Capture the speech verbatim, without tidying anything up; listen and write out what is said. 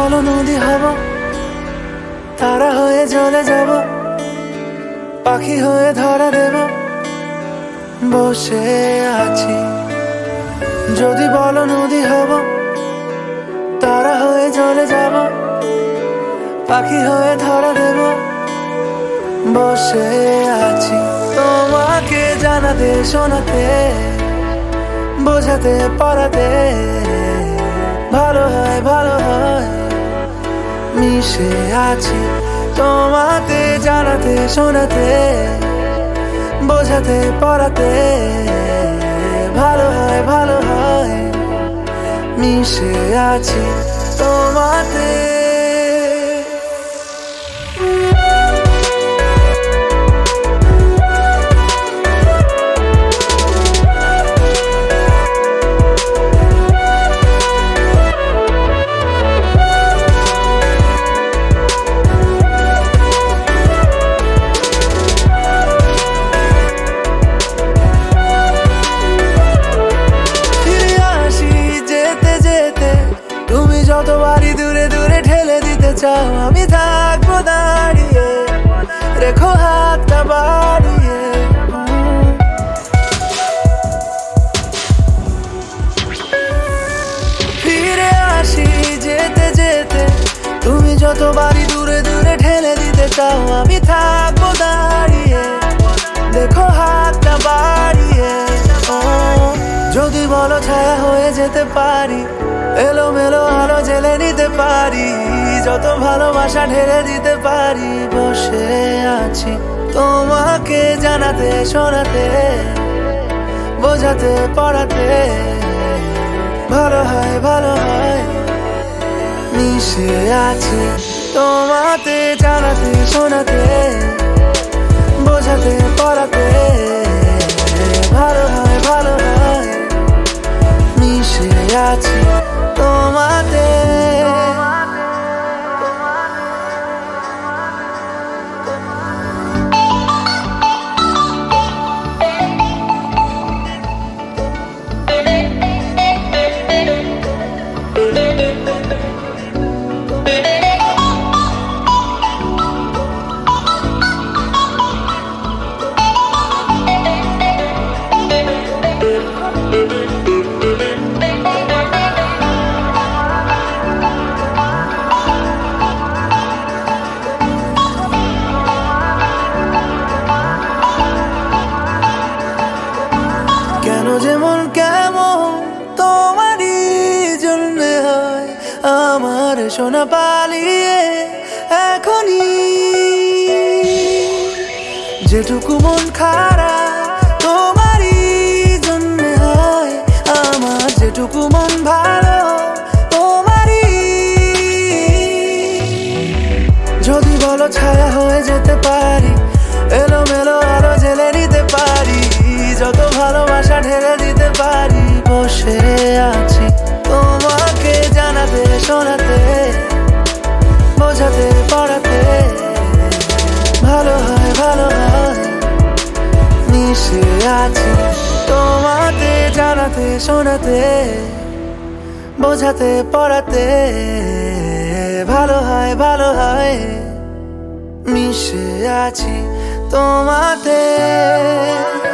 বলো নদী হব, তারা হয়ে জলে যাব, পাখি হয়ে ধরা দেব, বসে আছি। যদি বলো নদী হব, তারা হয়ে জলে যাব, পাখি হয়ে ধরা দেব, বসে আছি। তোমাকে জানাতে শোনাতে বোঝাতে পড়াতে ভালো হয় ভালো হয় মিশে আছি। তোমাকে জানাতে শোনাতে বোঝাতে পড়াতে ভালো হয় ভালো হয় মিশে আছি তোমাতে। যতবারই দূরে দূরে ঠেলে দিতে চাও, আমি থাকবো দাঁড়িয়ে, রেখো হাতটা বাড়িয়ে। ফিরে আসি যেতে যেতে, তুমি যতবারই দূরে দূরে ঠেলে দিতে চাও, আমি থাকবো দাঁড়িয়ে, দেখো হাতটা বাড়িয়ে। যদি বলো ছায়া হয়ে যেতে পারি, এলো মেলো আলো জেলে নিতে পারি, যত ভালোবাসা ঢেলে দিতে পারি, বসে আছি তোমাকে জানাতে শোনাতে বোঝাতে পড়াতে ভালো হয় ভালো হয় মিশে আছি। তোমাকে জানাতে শোনাতে বোঝাতে পড়াতে ভালো হয় ভালো হয় মিশে আছি তোমাতে। যেমন কেমন তোমারই জন্যে হয় আমার সোনা পালিয়ে এখনই, যেটুকু মন খারাপ তোমারই জন্যে হয় আমার, যেটুকু মন ভালো তোমারই। যদি বলো ছায়া হয়ে যেতে পারি, এলো মেলো আলো জেলে নিতে পারি, যত ভালোবাসা ঢেলে দিতে পারি, বসে আছি তোমাকে জানাতে শোনাতে বোঝাতে পড়াতে ভালো হয় ভালো হয় মিশে আছি। তোমাকে জানাতে শোনাতে বোঝাতে পড়াতে ভালো হয় ভালো হয় মিশে আছি তোমাতে।